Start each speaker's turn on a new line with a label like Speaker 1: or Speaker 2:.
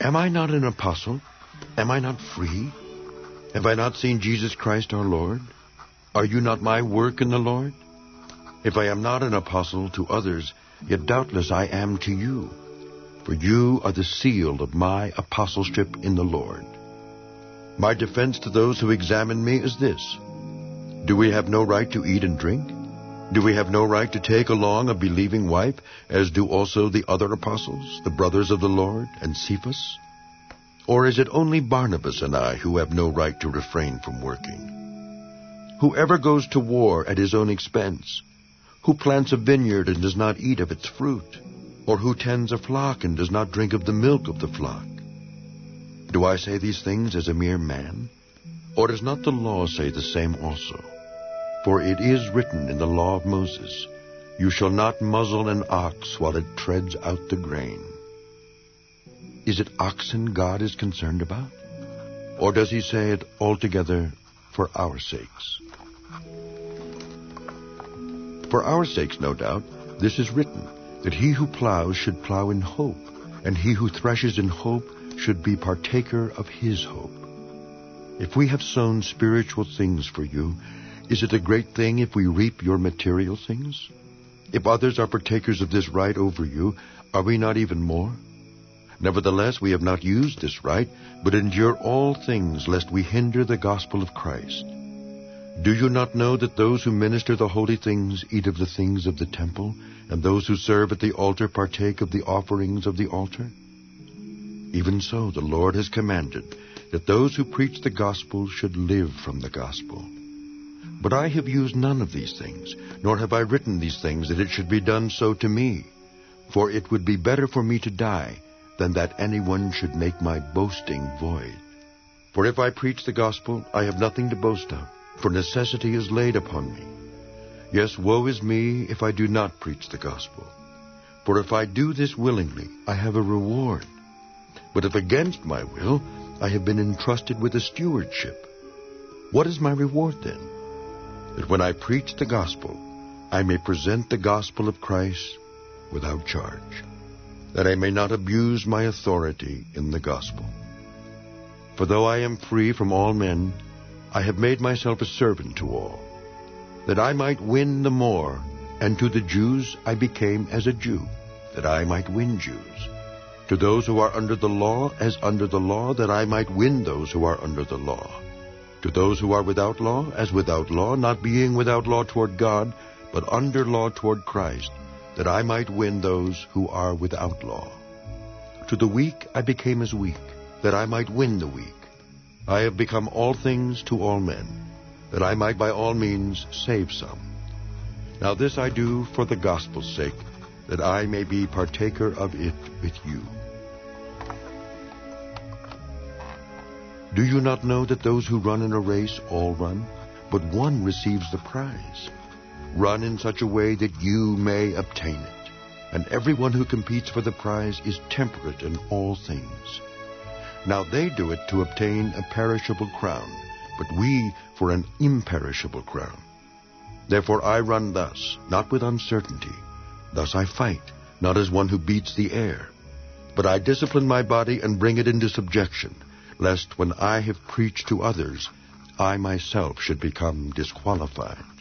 Speaker 1: Am I not an apostle? Am I not free? Have I not seen Jesus Christ our Lord? Are you not my work in the Lord? If I am not an apostle to others, yet doubtless I am to you. For you are the seal of my apostleship in the Lord. My defense to those who examine me is this: do we have no right to eat and drink? Do we have no right to take along a believing wife, as do also the other apostles, the brothers of the Lord, and Cephas? Or is it only Barnabas and I who have no right to refrain from working? Whoever goes to war at his own expense, who plants a vineyard and does not eat of its fruit, or who tends a flock and does not drink of the milk of the flock? Do I say these things as a mere man? Or does not the law say the same also? For it is written in the law of Moses, you shall not muzzle an ox while it treads out the grain. Is it oxen God is concerned about? Or does he say it altogether for our sakes? For our sakes, no doubt, this is written, that he who plows should plow in hope, and he who threshes in hope should be partaker of his hope. If we have sown spiritual things for you, is it a great thing if we reap your material things? If others are partakers of this right over you, are we not even more? Nevertheless, we have not used this right, but endure all things, lest we hinder the gospel of Christ. Do you not know that those who minister the holy things eat of the things of the temple, and those who serve at the altar partake of the offerings of the altar? Even so, the Lord has commanded that those who preach the gospel should live from the gospel. But I have used none of these things, nor have I written these things that it should be done so to me. For it would be better for me to die than that anyone should make my boasting void. For if I preach the gospel, I have nothing to boast of, for necessity is laid upon me. Yes, woe is me if I do not preach the gospel. For if I do this willingly, I have a reward. But if against my will, I have been entrusted with a stewardship. What is my reward then? That when I preach the gospel, I may present the gospel of Christ without charge, that I may not abuse my authority in the gospel. For though I am free from all men, I have made myself a servant to all, that I might win the more, and to the Jews I became as a Jew, that I might win Jews. To those who are under the law, as under the law, that I might win those who are under the law. To those who are without law, as without law, not being without law toward God, but under law toward Christ, that I might win those who are without law. To the weak I became as weak, that I might win the weak. I have become all things to all men, that I might by all means save some. Now this I do for the gospel's sake, that I may be partaker of it with you. Do you not know that those who run in a race all run, but one receives the prize? Run in such a way that you may obtain it. And everyone who competes for the prize is temperate in all things. Now they do it to obtain a perishable crown, but we for an imperishable crown. Therefore I run thus, not with uncertainty. Thus I fight, not as one who beats the air. But I discipline my body and bring it into subjection, lest when I have preached to others, I myself should become disqualified.